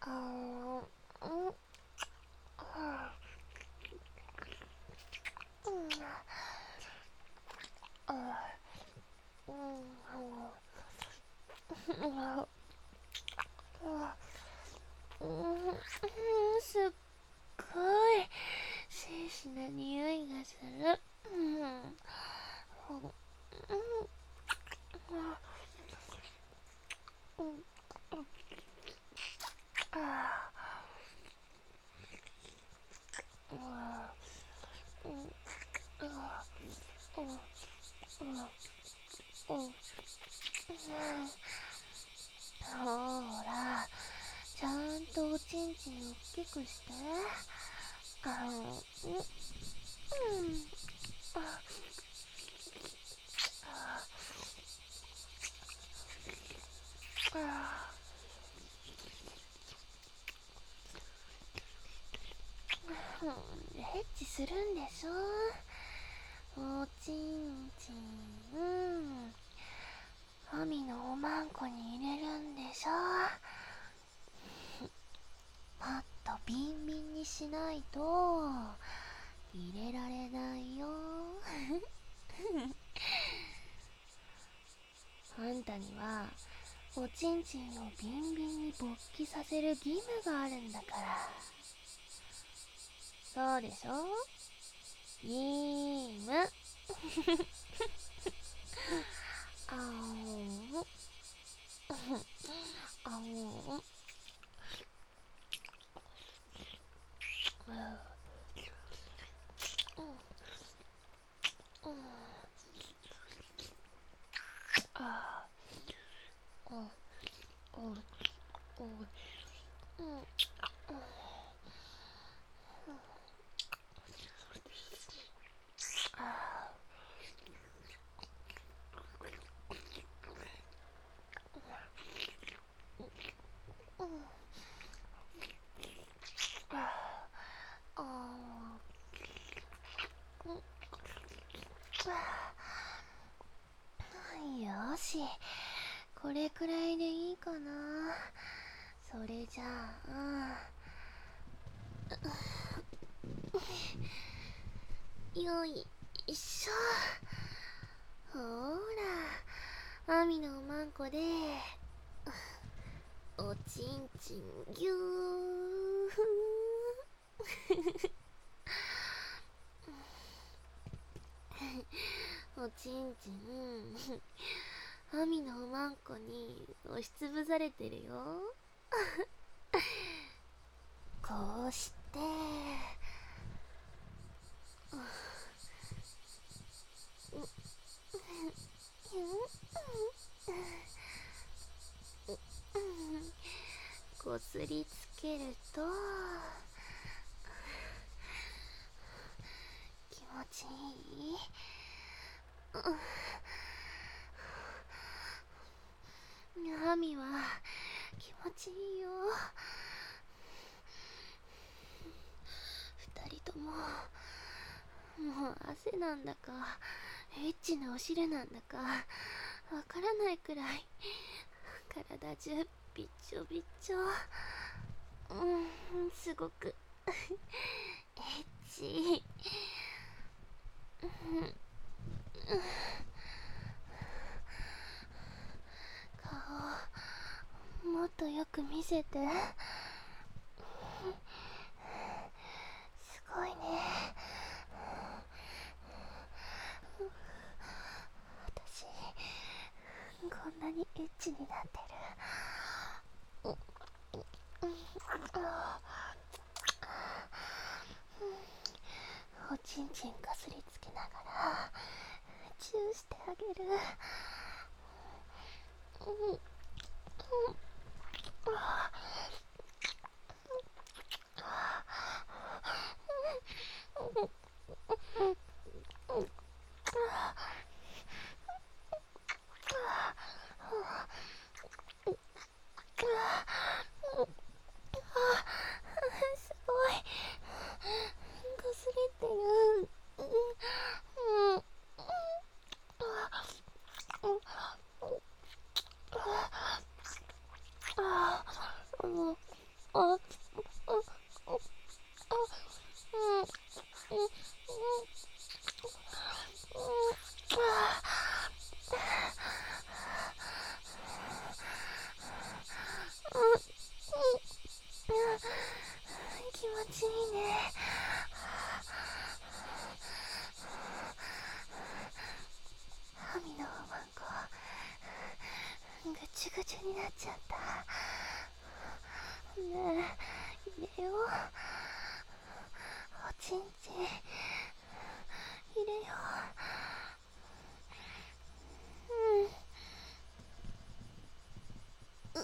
すっごい精子な匂いがする。ほら、ちゃんとおちんちん大きくして。エッチするんでしょ。おちんちんアミのおまんこに入れるんでしょ。もっとビンビンにしないと入れられないよ。あんたにはおちんちんをビンビンに勃起させる義務があるんだから。そうでしょ。義務。よし、これくらいでいいかな。それじゃあ、よいしょ。ほら、アミのおまんこでおちんちんぎゅー。おちんちんアミのおまんこに押しつぶされてるよ。こうしてこすりつけると気持ちいい。アミは気持ちいいよ。二人とももう汗なんだかエッチなお汁なんだかわからないくらい体中びっちょびっちょ。すごくエッチ。顔もっとよく見せて。すごいね。私こんなにエッチになってる。おちんちんかすりつけながらチューしてあげる。すごいかすれてる。 ちいいね。ハミのおまんこぐちゅぐちゅになっちゃった。ねえ入れよう。おちんちん入れよう。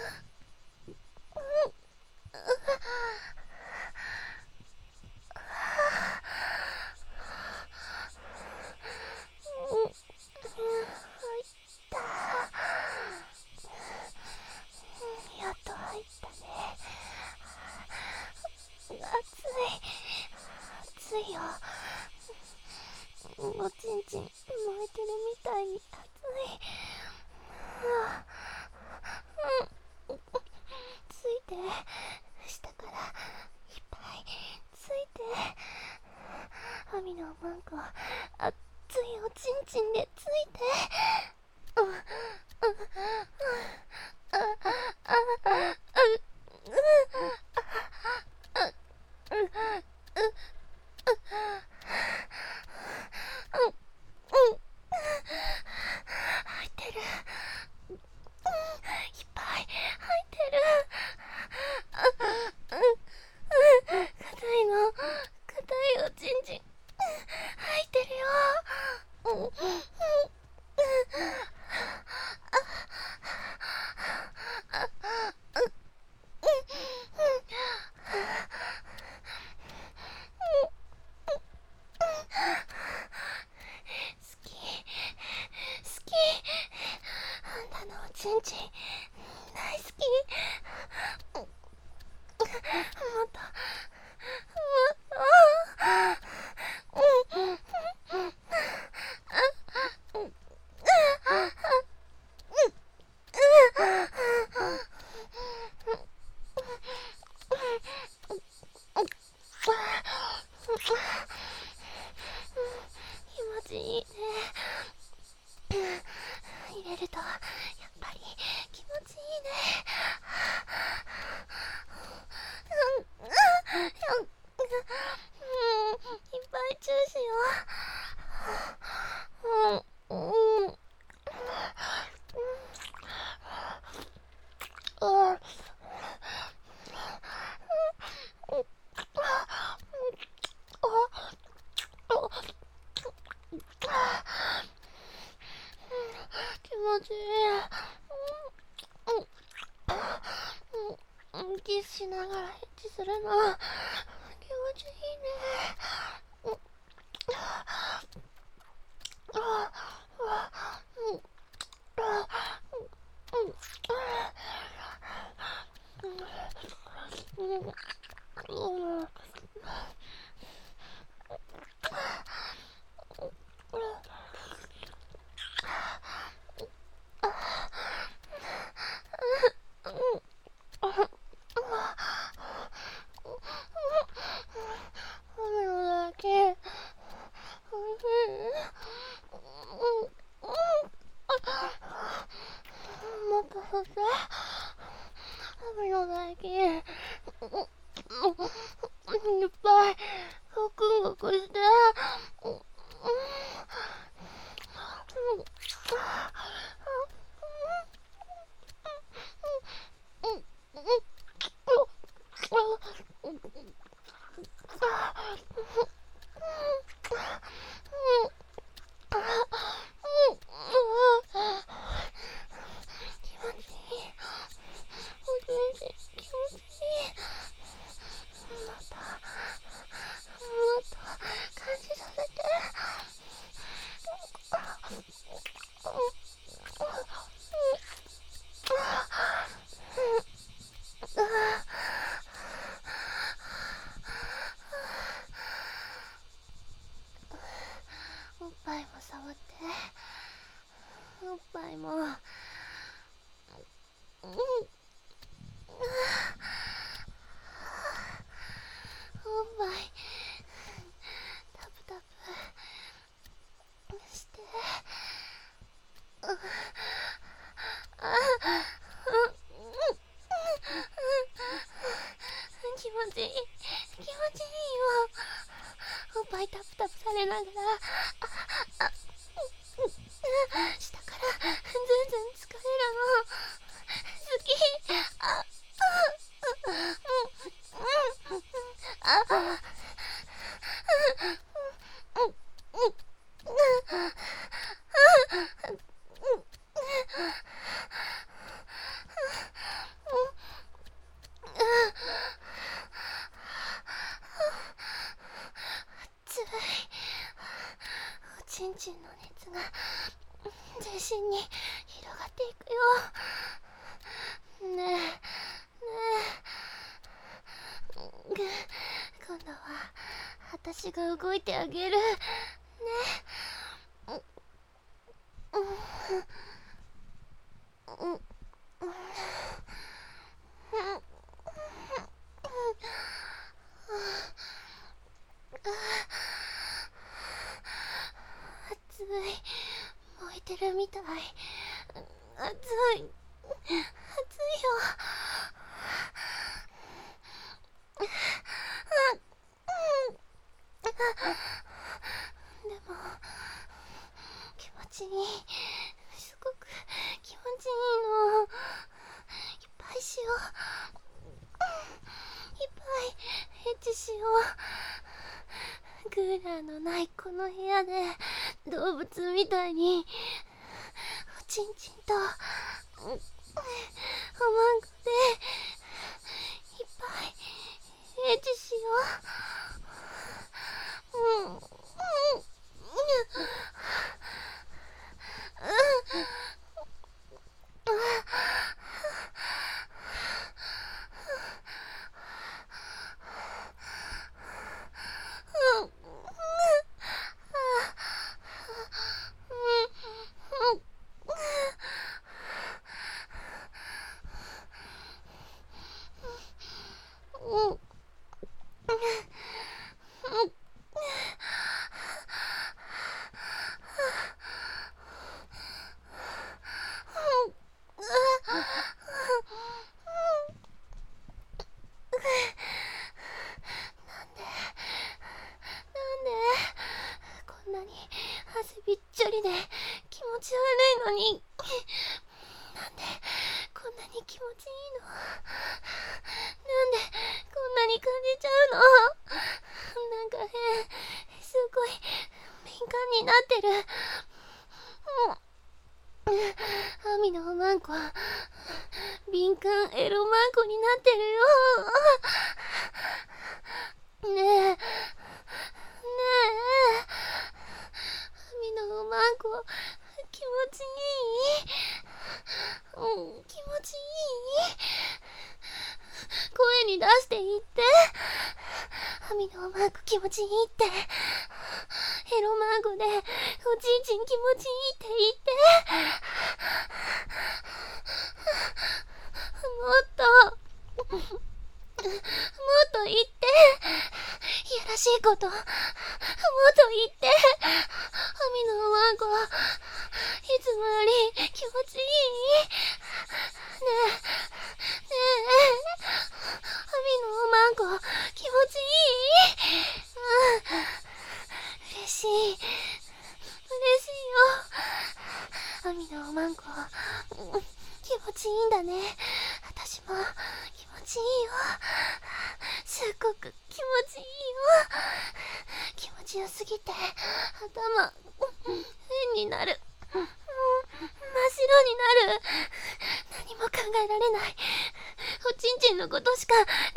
やっと入ったね。暑いよ。おちんちん燃えてるみたいに暑い。ついて、下からいっぱいついて。ハミのおまんこ熱いおちんちんでついて。入ってる。いっぱい入ってる。硬いの、硬いおちんちん入ってるよ。好き。あんたのおちんちん大好き。もっともっと。気持ちいいね。入れるとやっぱり気持ちいいね。いっぱいチューしよう。気持ちいい。キスしながらエッチするの気持ちいいね。雨のだけもっと吸って。雨のだけいっぱいごくごくして。気持ちいい。おちんちん気持ちいい。もっと感じさせて。おっぱいも触って。おっぱいもおっぱいタプタプして。気持ちいい。 下からずんずん疲れるの好き。暑い。おちんちんの熱が全身に広がっていくよ。ねえねえ、今度は私が動いてあげるね。熱い、燃えてるみたい。熱い、熱いよ。でも気持ちいい、すごく気持ちいいの。いっぱいしよう、いっぱいエッチしよう。クーラーのないこの部屋で動物みたいにおちんちんとおまんこでいっぱいエッチしよう。こんなに汗びっちょりで気持ち悪いのに、なんでこんなに気持ちいいの。なんでこんなに感じちゃうの。なんかすごい敏感になってる。アミのおまんこ敏感エロマンコになってるよ。ねえねえ、アミのおまんこ気持ちいい。気持ちいい。声に出して言って。アミのおまんこ気持ちいいって。エロマンコでおちんちん気持ちいいって言って。もっと言って。いやらしいこともっと言って。アミのおまんこいつもより気持ちいい。ねえねえ、アミのおまんこ気持ちいい。嬉しいよ。アミのおまんこ気持ちいいんだね。私も気持ちいいよ。すっごく気持ちいいよ。気持ちよすぎて頭変になる。真っ白になる。何も考えられない。おちんちんのことしか考えられない。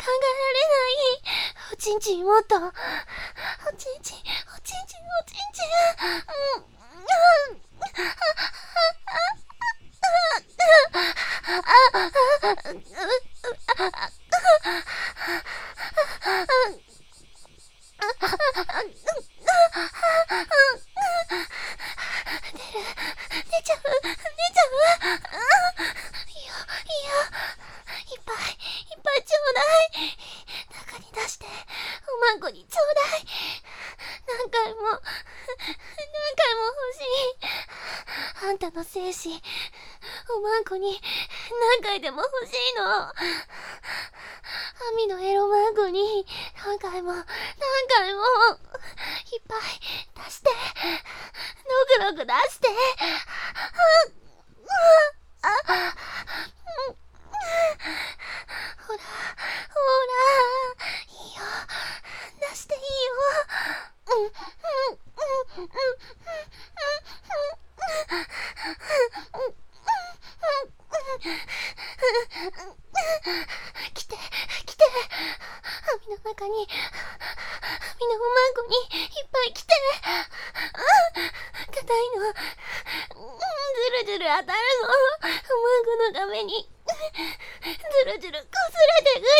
おちんちんもっと。おちんちん。出ちゃう。いいよ。いっぱいちょうだい。中に出して、おまんこにちょうだい。何回も欲しい。あんたの精子、おまんこに何回でも欲しいの。アミのエロマンコに何回もいっぱい出して。ロクロク出して。 るじゅる当たるの。マンコのためにずるずるこすれてくる。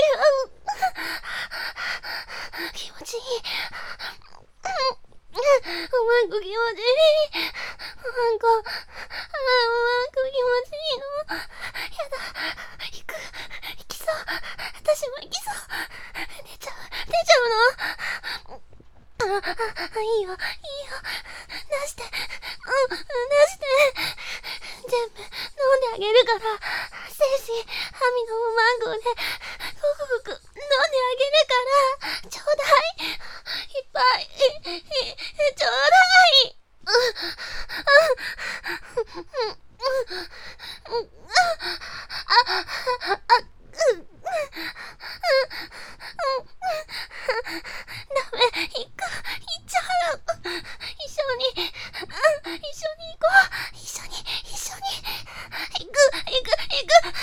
気持ちいい。マンコ気持ちいい。マンコ気持ちいいの。やだ、行きそう。私も行きそう。出ちゃうの。いいよ、出して、出して。全部飲んであげるから、精子、ハミのマンゴーで、ごくごく飲んであげるから、ちょうだい。いっぱい、ちょうだい。ダメ、行っちゃう。一緒に行こう。一緒に行く。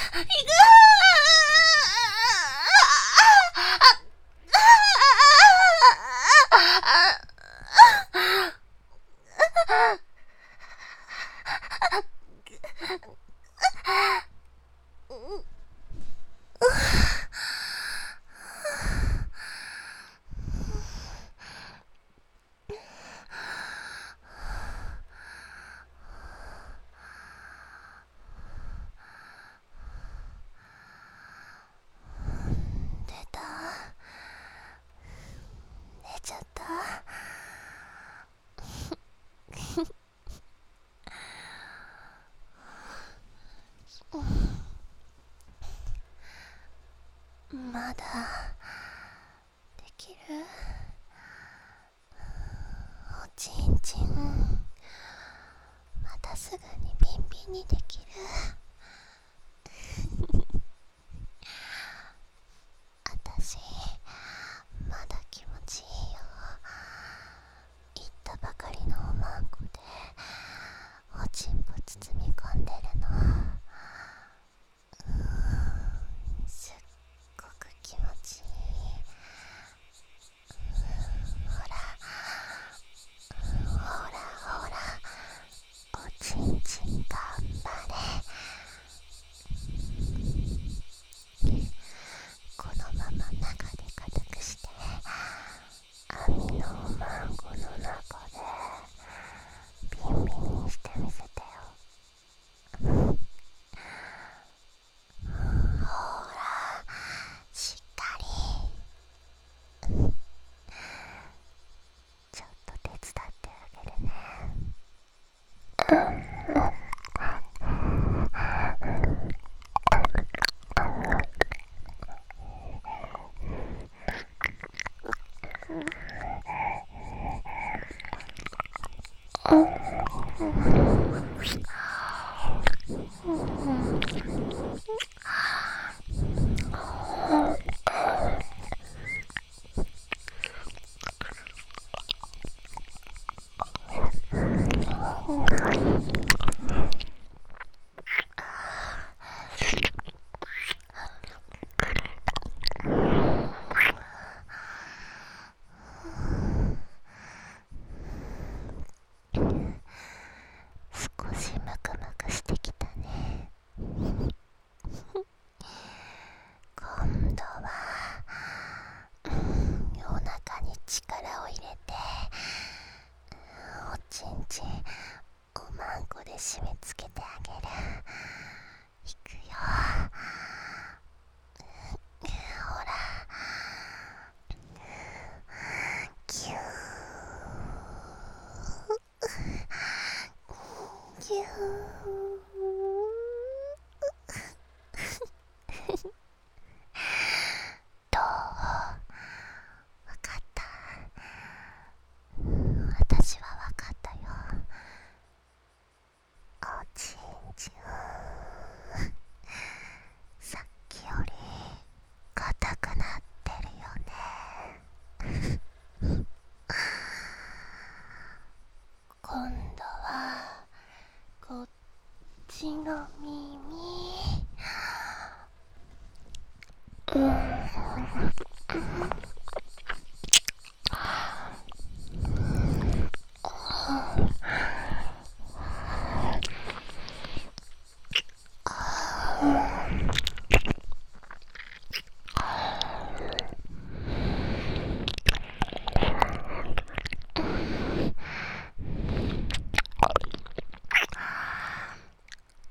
出ちゃった。まだできる？おちんちんまたすぐにビンビンにできる？あたしまだ気持ちいいよ。言ったばかりのおまんこでおちんぽ包み込んでるの。すっごく気持ちいい。ほらおちんちん頑張れ。このまま中で固くして網のおまんこの中でビンビンにしてみせてよ。ほらしっかり。ちょっと手伝ってあげるね。少しムクムクしてきたね。今度はお腹に力を入れておちんちんおまんこで締め付けてあげる。いくよ。ほらギューギューどう？わかった？私はわかったよ。おちんちんさっきより硬くなってるよね。今度はこっちの耳。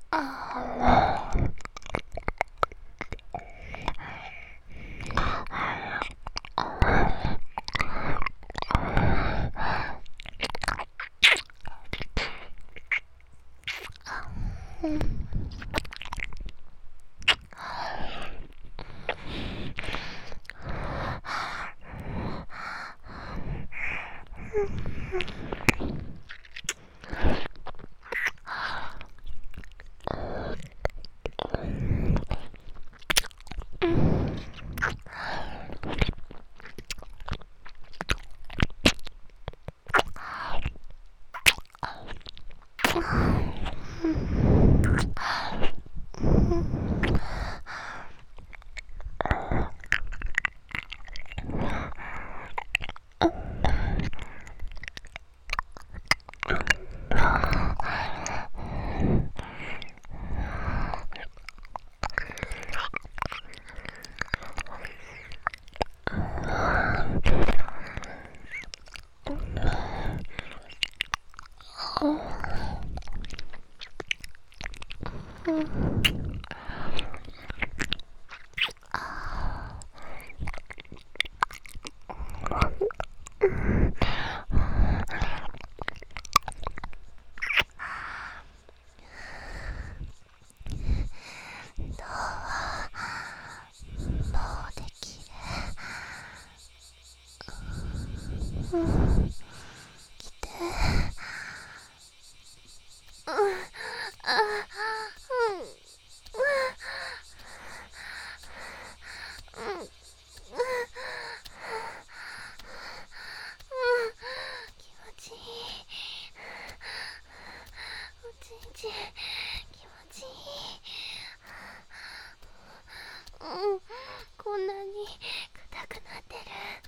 こんなに硬くなって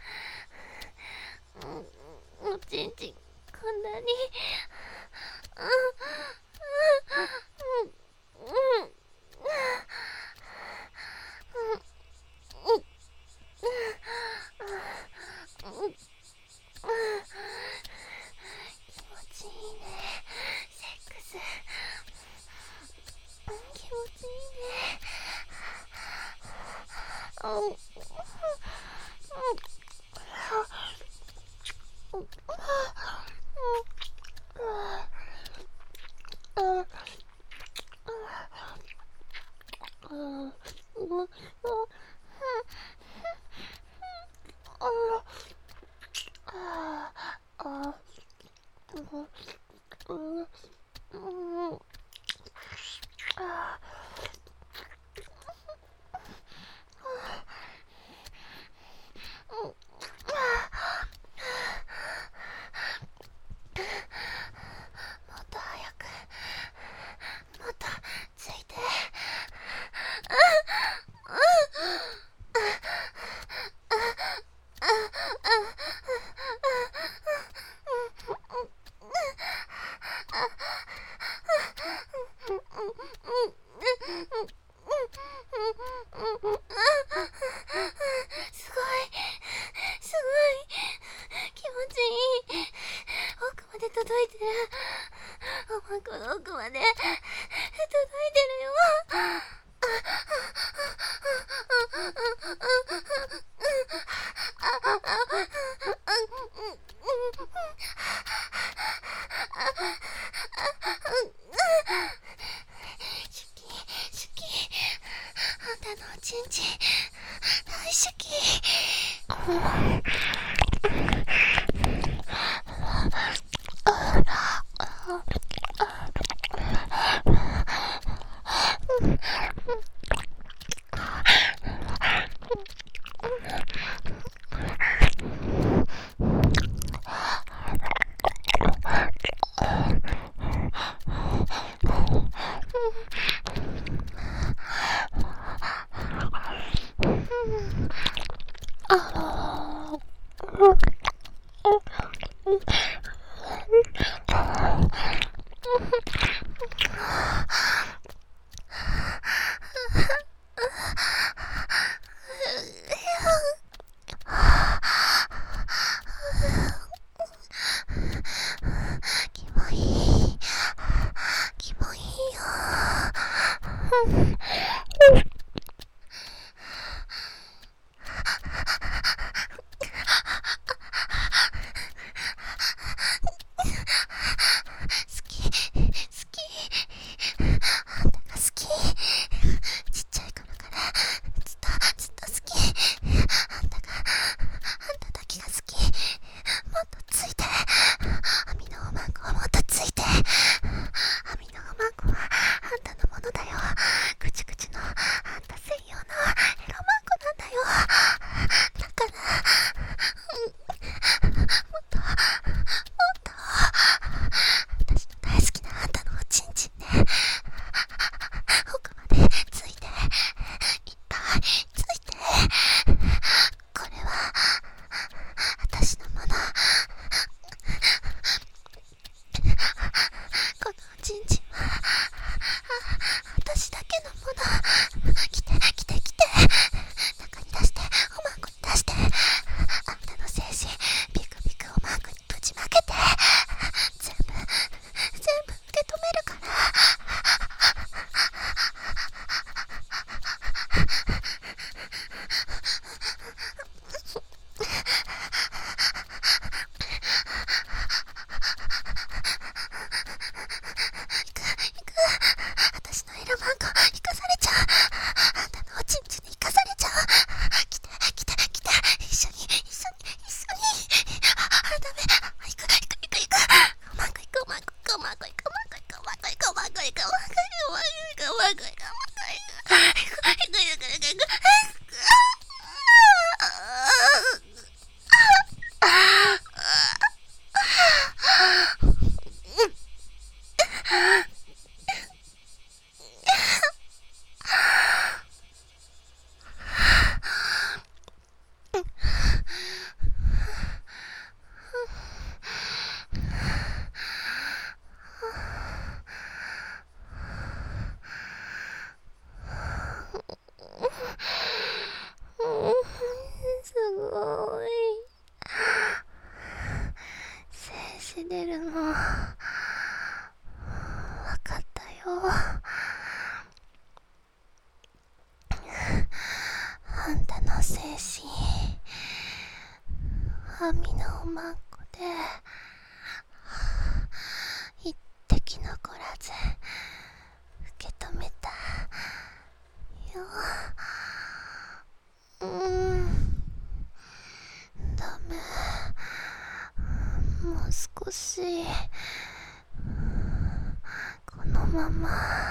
る。おちんちんこんなに気持ちいいね。セックス気持ちいいね。届いてる。おまんこの奥まで届いてるよ。シュキシュキ、あんたのおちんちん大好き。キモいよ。 すごい。精子出るのわかったよ。あんたの精子網のまんこで一滴残らず受け止めたよ。ダメ、もう少しこのまま